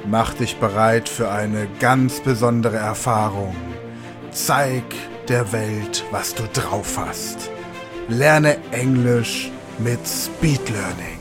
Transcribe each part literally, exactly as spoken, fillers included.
Mach dich bereit für eine ganz besondere Erfahrung. Zeig der Welt, was du drauf hast. Lerne Englisch mit Speed Learning.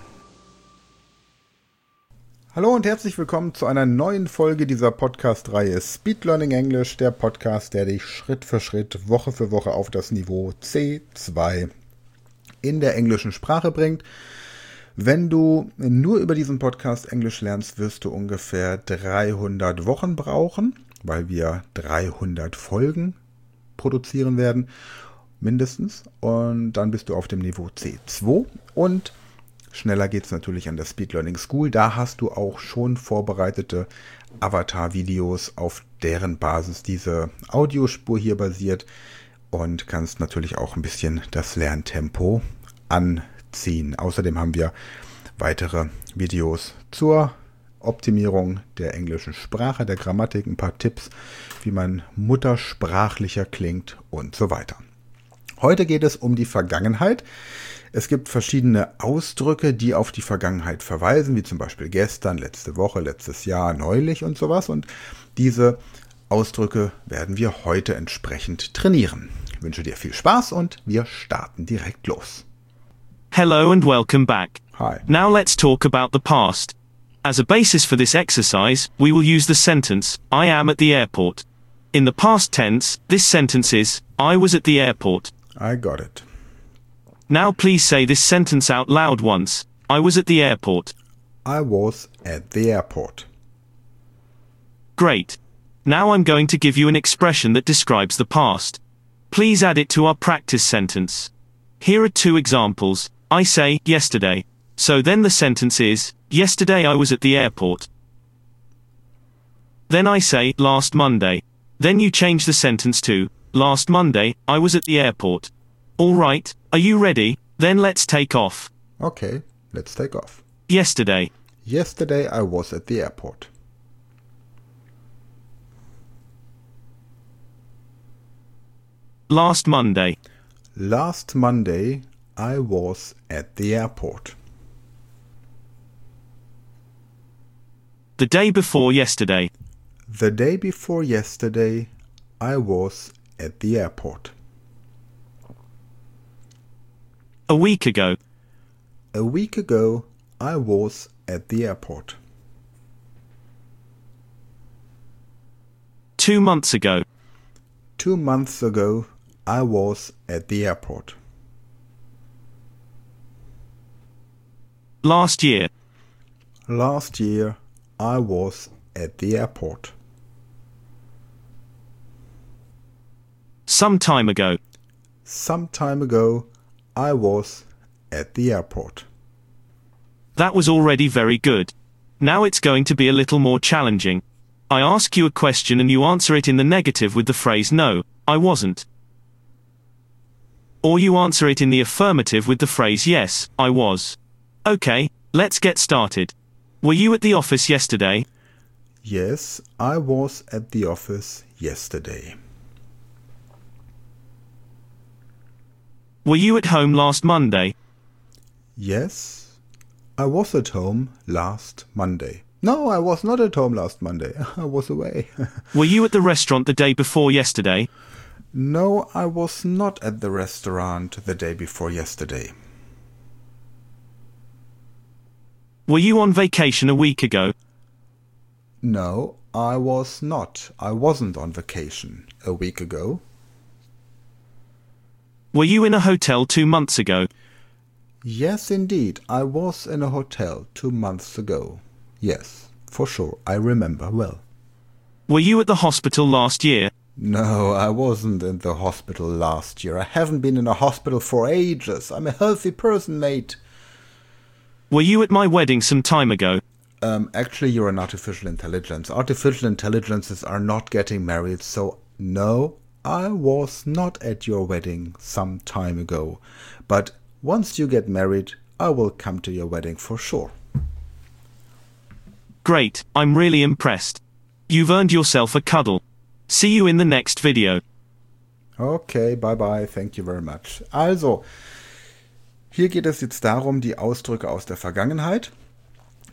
Hallo und herzlich willkommen zu einer neuen Folge dieser Podcast-Reihe Speed Learning Englisch, der Podcast, der dich Schritt für Schritt, Woche für Woche auf das Niveau C zwei in der englischen Sprache bringt. Wenn du nur über diesen Podcast Englisch lernst, wirst du ungefähr dreihundert Wochen brauchen, weil wir dreihundert Folgen produzieren werden, mindestens. Und dann bist du auf dem Niveau C zwei und schneller geht es natürlich an der Speed Learning School. Da hast du auch schon vorbereitete Avatar-Videos, auf deren Basis diese Audiospur hier basiert und kannst natürlich auch ein bisschen das Lerntempo anziehen. Außerdem haben wir weitere Videos zur Optimierung der englischen Sprache, der Grammatik, ein paar Tipps, wie man muttersprachlicher klingt und so weiter. Heute geht es um die Vergangenheit. Es gibt verschiedene Ausdrücke, die auf die Vergangenheit verweisen, wie zum Beispiel gestern, letzte Woche, letztes Jahr, neulich und sowas. Und diese Ausdrücke werden wir heute entsprechend trainieren. Ich wünsche dir viel Spaß und wir starten direkt los. Hello and welcome back. Hi. Now let's talk about the past. As a basis for this exercise, we will use the sentence, I am at the airport. In the past tense, this sentence is, I was at the airport. I got it. Now please say this sentence out loud once. I was at the airport. I was at the airport. Great. Now I'm going to give you an expression that describes the past. Please add it to our practice sentence. Here are two examples. I say, yesterday. So then the sentence is, yesterday I was at the airport. Then I say, last Monday. Then you change the sentence to, last Monday, I was at the airport. All right, are you ready? Then let's take off. Okay, let's take off. Yesterday. Yesterday I was at the airport. Last Monday. Last Monday I was at the airport. The day before yesterday. The day before yesterday I was at the airport. A week ago. A week ago I was at the airport. Two months ago. Two months ago I was at the airport. Last year. Last year I was at the airport. Some time ago. Some time ago I was at the airport. That was already very good. Now it's going to be a little more challenging. I ask you a question and you answer it in the negative with the phrase no, I wasn't. Or you answer it in the affirmative with the phrase yes, I was. Okay, let's get started. Were you at the office yesterday? Yes, I was at the office yesterday. Were you at home last Monday? Yes, I was at home last Monday. No, I was not at home last Monday. I was away. Were you at the restaurant the day before yesterday? No, I was not at the restaurant the day before yesterday. Were you on vacation a week ago? No, I was not. I wasn't on vacation a week ago. Were you in a hotel two months ago? Yes, indeed. I was in a hotel two months ago. Yes, for sure. I remember well. Were you at the hospital last year? No, I wasn't in the hospital last year. I haven't been in a hospital for ages. I'm a healthy person, mate. Were you at my wedding some time ago? Um, actually, you're an artificial intelligence. Artificial intelligences are not getting married, so no, I was not at your wedding some time ago. But once you get married, I will come to your wedding for sure. Great, I'm really impressed. You've earned yourself a cuddle. See you in the next video. Okay, bye bye, thank you very much. Also, hier geht es jetzt darum, die Ausdrücke aus der Vergangenheit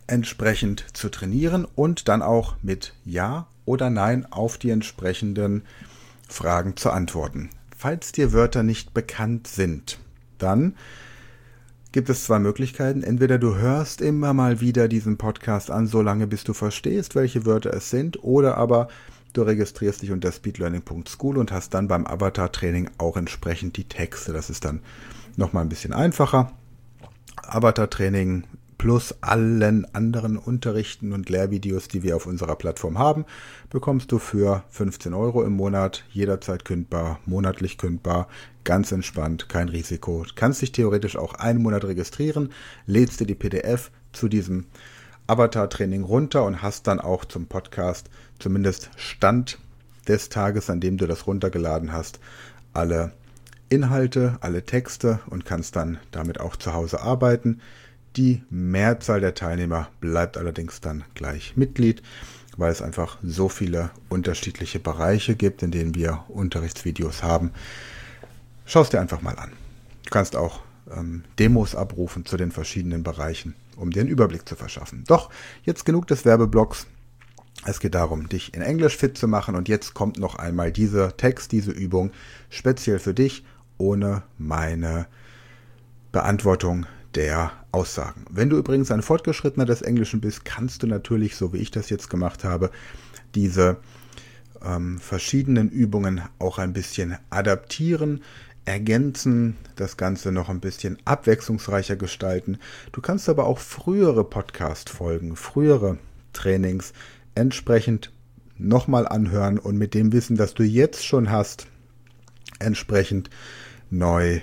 entsprechend zu trainieren und dann auch mit Ja oder Nein auf die entsprechenden Fragen zu antworten. Falls dir Wörter nicht bekannt sind, dann gibt es zwei Möglichkeiten. Entweder du hörst immer mal wieder diesen Podcast an, solange bis du verstehst, welche Wörter es sind, oder aber du registrierst dich unter speedlearning punkt school und hast dann beim Avatar-Training auch entsprechend die Texte. Das ist dann nochmal ein bisschen einfacher. Avatar-Training plus allen anderen Unterrichten und Lehrvideos, die wir auf unserer Plattform haben, bekommst du für fünfzehn Euro im Monat, jederzeit kündbar, monatlich kündbar, ganz entspannt, kein Risiko. Du kannst dich theoretisch auch einen Monat registrieren, lädst dir die P D F zu diesem Avatar-Training runter und hast dann auch zum Podcast, zumindest Stand des Tages, an dem du das runtergeladen hast, alle Inhalte, alle Texte und kannst dann damit auch zu Hause arbeiten. Die Mehrzahl der Teilnehmer bleibt allerdings dann gleich Mitglied, weil es einfach so viele unterschiedliche Bereiche gibt, in denen wir Unterrichtsvideos haben. Schau es dir einfach mal an. Du kannst auch ähm, Demos abrufen zu den verschiedenen Bereichen, um dir einen Überblick zu verschaffen. Doch, jetzt genug des Werbeblocks. Es geht darum, dich in Englisch fit zu machen und jetzt kommt noch einmal dieser Text, diese Übung speziell für dich, ohne meine Beantwortung der Aussagen. Wenn du übrigens ein Fortgeschrittener des Englischen bist, kannst du natürlich, so wie ich das jetzt gemacht habe, diese ähm, verschiedenen Übungen auch ein bisschen adaptieren, ergänzen, das Ganze noch ein bisschen abwechslungsreicher gestalten. Du kannst aber auch frühere Podcast-Folgen, frühere Trainings entsprechend nochmal anhören und mit dem Wissen, das du jetzt schon hast, entsprechend neu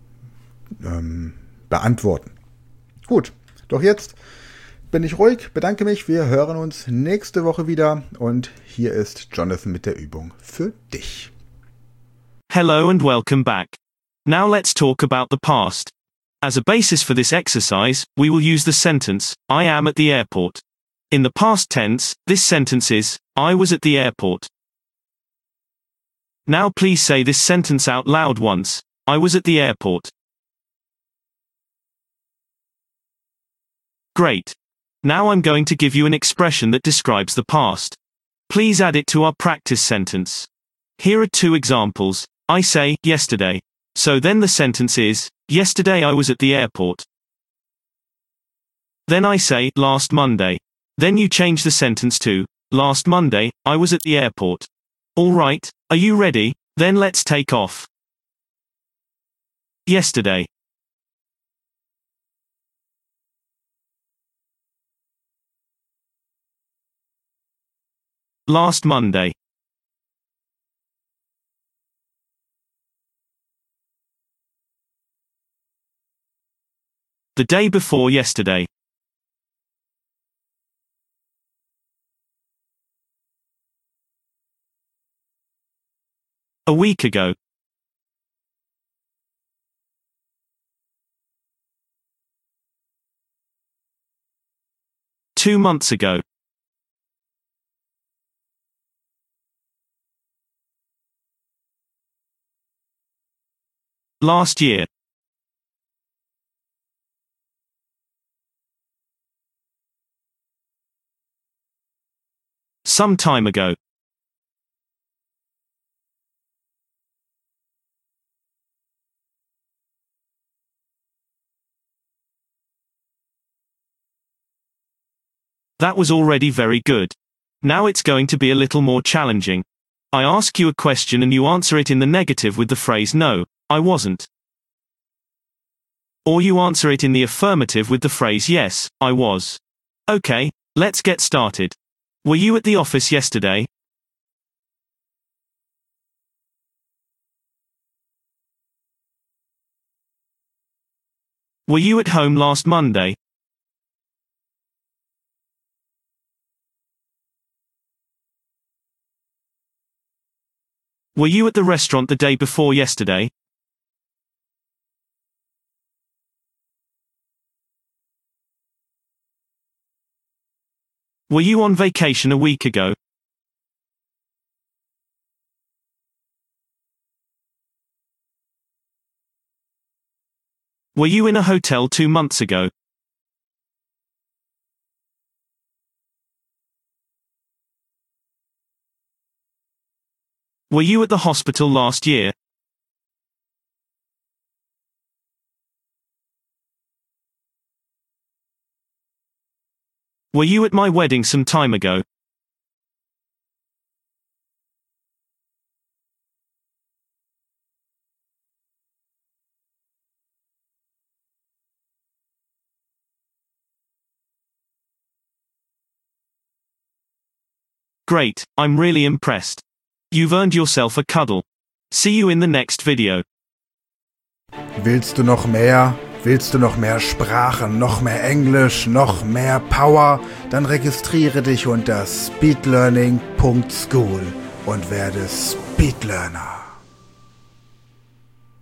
ähm, beantworten. Gut, doch jetzt bin ich ruhig, bedanke mich, wir hören uns nächste Woche wieder und hier ist Jonathan mit der Übung für dich. Hello and welcome back. Now let's talk about the past. As a basis for this exercise, we will use the sentence, I am at the airport. In the past tense, this sentence is, I was at the airport. Now please say this sentence out loud once. I was at the airport. Great. Now I'm going to give you an expression that describes the past. Please add it to our practice sentence. Here are two examples. I say, yesterday. So then the sentence is, yesterday I was at the airport. Then I say, last Monday. Then you change the sentence to, last Monday, I was at the airport. Alright, are you ready? Then let's take off. Yesterday. Last Monday. The day before yesterday. A week ago. Two months ago. Last year. Some time ago. That was already very good. Now it's going to be a little more challenging. I ask you a question and you answer it in the negative with the phrase no, I wasn't. Or you answer it in the affirmative with the phrase yes, I was. Okay, let's get started. Were you at the office yesterday? Were you at home last Monday? Were you at the restaurant the day before yesterday? Were you on vacation a week ago? Were you in a hotel two months ago? Were you at the hospital last year? Were you at my wedding some time ago? Great, I'm really impressed. You've earned yourself a cuddle. See you in the next video. Willst du noch mehr? Willst du noch mehr Sprachen, noch mehr Englisch, noch mehr Power? Dann registriere dich unter speedlearning punkt school und werde Speedlearner.